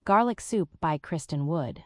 Garlic Soup by Kristen Wood.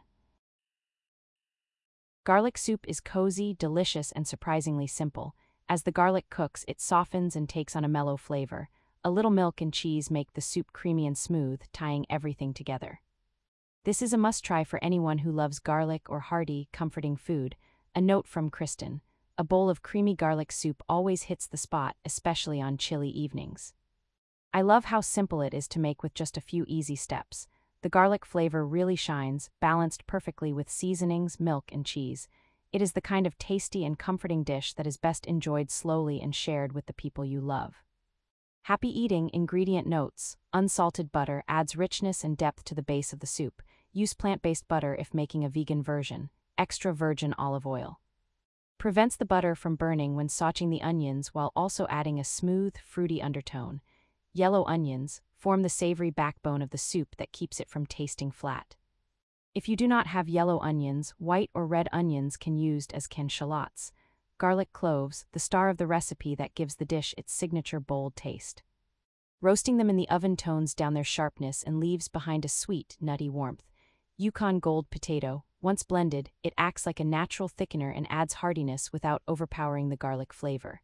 Garlic soup is cozy, delicious, and surprisingly simple. As the garlic cooks, it softens and takes on a mellow flavor. A little milk and cheese make the soup creamy and smooth, tying everything together. This is a must-try for anyone who loves garlic or hearty, comforting food. A note from Kristen: a bowl of creamy garlic soup always hits the spot, especially on chilly evenings. I love how simple it is to make with just a few easy steps. The garlic flavor really shines, balanced perfectly with seasonings, milk, and cheese. It is the kind of tasty and comforting dish that is best enjoyed slowly and shared with the people you love. Happy eating. Ingredient notes: unsalted butter adds richness and depth to the base of the soup. Use plant-based butter if making a vegan version. Extra virgin olive oil prevents the butter from burning when sautéing the onions while also adding a smooth, fruity undertone. Yellow onions form the savory backbone of the soup that keeps it from tasting flat. If you do not have yellow onions, white or red onions can used as can shallots. Garlic cloves, the star of the recipe that gives the dish its signature bold taste. Roasting them in the oven tones down their sharpness and leaves behind a sweet, nutty warmth. Yukon Gold potato. Once blended, it acts like a natural thickener and adds heartiness without overpowering the garlic flavor.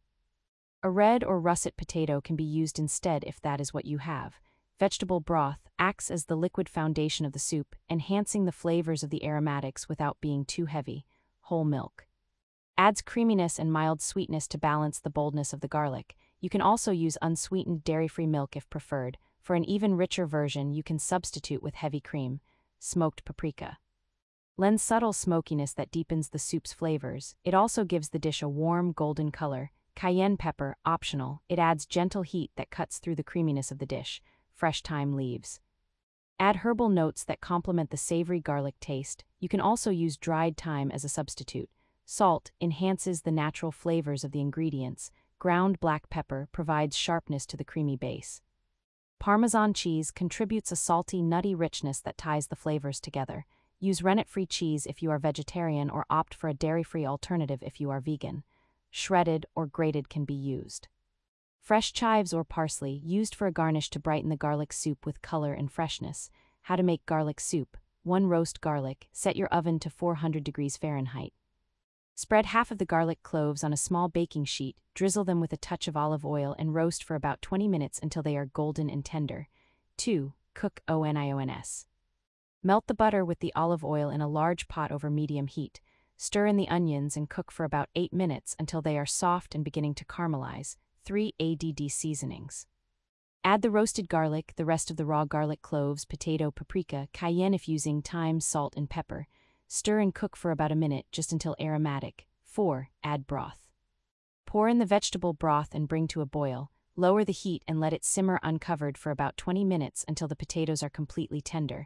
A red or russet potato can be used instead if that is what you have. Vegetable broth acts as the liquid foundation of the soup, enhancing the flavors of the aromatics without being too heavy. Whole milk adds creaminess and mild sweetness to balance the boldness of the garlic. You can also use unsweetened dairy-free milk if preferred. For an even richer version, you can substitute with heavy cream. Smoked paprika lends subtle smokiness that deepens the soup's flavors. It also gives the dish a warm, golden color. Cayenne pepper, optional, it adds gentle heat that cuts through the creaminess of the dish. Fresh thyme leaves add herbal notes that complement the savory garlic taste. You can also use dried thyme as a substitute. Salt enhances the natural flavors of the ingredients. Ground black pepper provides sharpness to the creamy base. Parmesan cheese contributes a salty, nutty richness that ties the flavors together. Use rennet-free cheese if you are vegetarian or opt for a dairy-free alternative if you are vegan. Shredded or grated can be used. Fresh chives or parsley used for a garnish to brighten the garlic soup with color and freshness. How to make garlic soup: 1. Roast garlic. Set your oven to 400 degrees Fahrenheit. Spread half of the garlic cloves on a small baking sheet, drizzle them with a touch of olive oil and roast for about 20 minutes until they are golden and tender. 2. Cook onions. Melt the butter with the olive oil in a large pot over medium heat. Stir in the onions and cook for about 8 minutes until they are soft and beginning to caramelize. 3. Add seasonings. Add the roasted garlic, the rest of the raw garlic cloves, potato, paprika, cayenne if using thyme, salt, and pepper. Stir and cook for about a minute, just until aromatic. 4. Add broth. Pour in the vegetable broth and bring to a boil. Lower the heat and let it simmer uncovered for about 20 minutes until the potatoes are completely tender.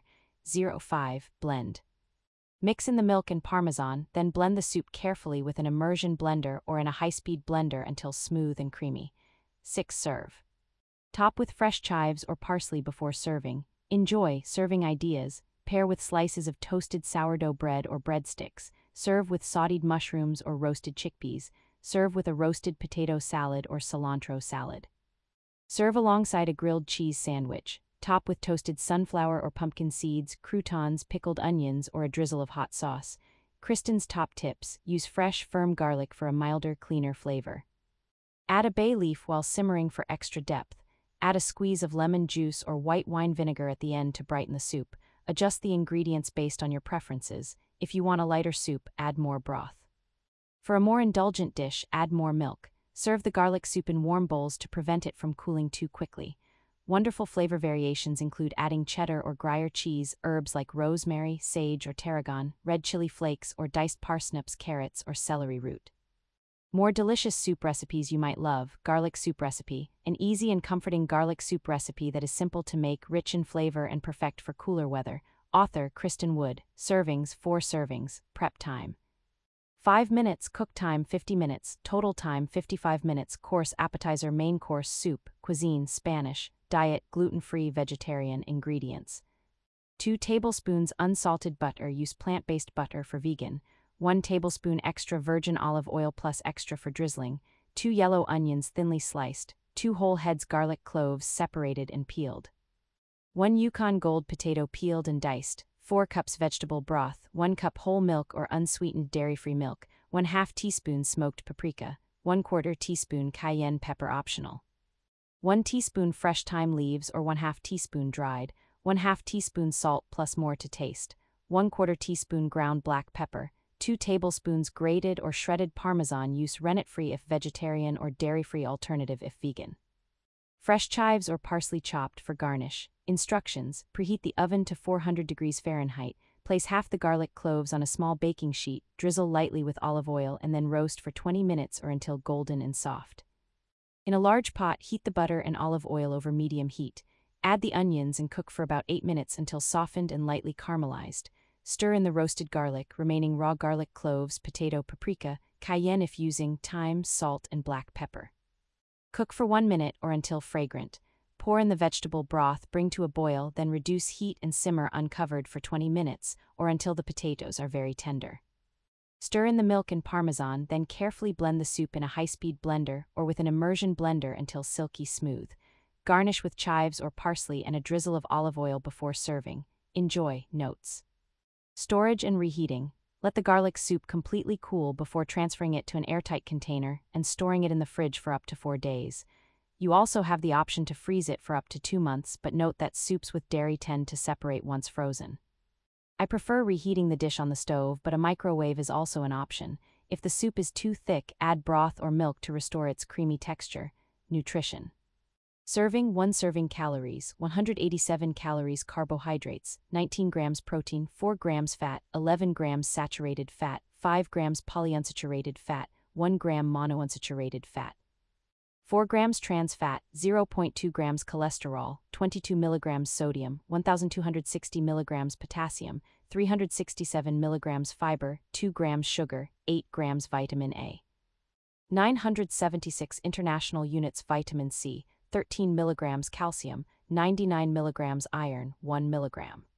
5. Blend. Mix in the milk and parmesan, then blend the soup carefully with an immersion blender or in a high-speed blender until smooth and creamy. 6. Serve. Top with fresh chives or parsley before serving. Enjoy. Serving ideas: pair with slices of toasted sourdough bread or breadsticks. Serve with sautéed mushrooms or roasted chickpeas. Serve with a roasted potato salad or cilantro salad. Serve alongside a grilled cheese sandwich. Top with toasted sunflower or pumpkin seeds, croutons, pickled onions, or a drizzle of hot sauce. Kristen's top tips: use fresh, firm garlic for a milder, cleaner flavor. Add a bay leaf while simmering for extra depth. Add a squeeze of lemon juice or white wine vinegar at the end to brighten the soup. Adjust the ingredients based on your preferences. If you want a lighter soup, add more broth. For a more indulgent dish, add more milk. Serve the garlic soup in warm bowls to prevent it from cooling too quickly. Wonderful flavor variations include adding cheddar or Gruyere cheese, herbs like rosemary, sage, or tarragon, red chili flakes, or diced parsnips, carrots, or celery root. More delicious soup recipes you might love. Garlic soup recipe: an easy and comforting garlic soup recipe that is simple to make, rich in flavor, and perfect for cooler weather. Author Kristen Wood. Servings: 4 servings. Prep time: 5 minutes. Cook time: 50 minutes. Total time: 55 minutes. Course: appetizer, main course, soup. Cuisine: Spanish. Diet: gluten-free, vegetarian. Ingredients: 2 tablespoons unsalted butter. Use plant-based butter for vegan. 1 tablespoon extra virgin olive oil plus extra for drizzling. 2 yellow onions thinly sliced. 2 whole heads garlic cloves separated and peeled. 1 Yukon Gold potato peeled and diced, 4 cups vegetable broth, 1 cup whole milk or unsweetened dairy-free milk, 1/2 teaspoon smoked paprika, 1/4 teaspoon cayenne pepper optional. 1 teaspoon fresh thyme leaves or 1/2 teaspoon dried, 1/2 teaspoon salt plus more to taste, 1/4 teaspoon ground black pepper, 2 tablespoons grated or shredded Parmesan. Use rennet-free if vegetarian or dairy-free alternative if vegan. Fresh chives or parsley chopped for garnish. Instructions: preheat the oven to 400 degrees Fahrenheit, place half the garlic cloves on a small baking sheet, drizzle lightly with olive oil and then roast for 20 minutes or until golden and soft. In a large pot, heat the butter and olive oil over medium heat. Add the onions and cook for about 8 minutes until softened and lightly caramelized. Stir in the roasted garlic, remaining raw garlic cloves, potato, paprika, cayenne if using, thyme, salt, and black pepper. Cook for 1 minute or until fragrant. Pour in the vegetable broth, bring to a boil, then reduce heat and simmer uncovered for 20 minutes or until the potatoes are very tender. Stir in the milk and Parmesan, then carefully blend the soup in a high-speed blender or with an immersion blender until silky smooth. Garnish with chives or parsley and a drizzle of olive oil before serving. Enjoy. Notes: storage and reheating. Let the garlic soup completely cool before transferring it to an airtight container and storing it in the fridge for up to 4 days. You also have the option to freeze it for up to 2 months, but note that soups with dairy tend to separate once frozen. I prefer reheating the dish on the stove, but a microwave is also an option. If the soup is too thick, add broth or milk to restore its creamy texture. Nutrition. Serving: 1 serving calories, 187 calories carbohydrates, 19 grams protein, 4 grams fat, 11 grams saturated fat, 5 grams polyunsaturated fat, 1 gram monounsaturated fat. 4 grams trans fat, 0.2 grams cholesterol, 22 milligrams sodium, 1,260 milligrams potassium, 367 milligrams fiber, 2 grams sugar, 8 grams vitamin A. 976 international units vitamin C, 13 milligrams calcium, 99 milligrams iron, 1 milligram.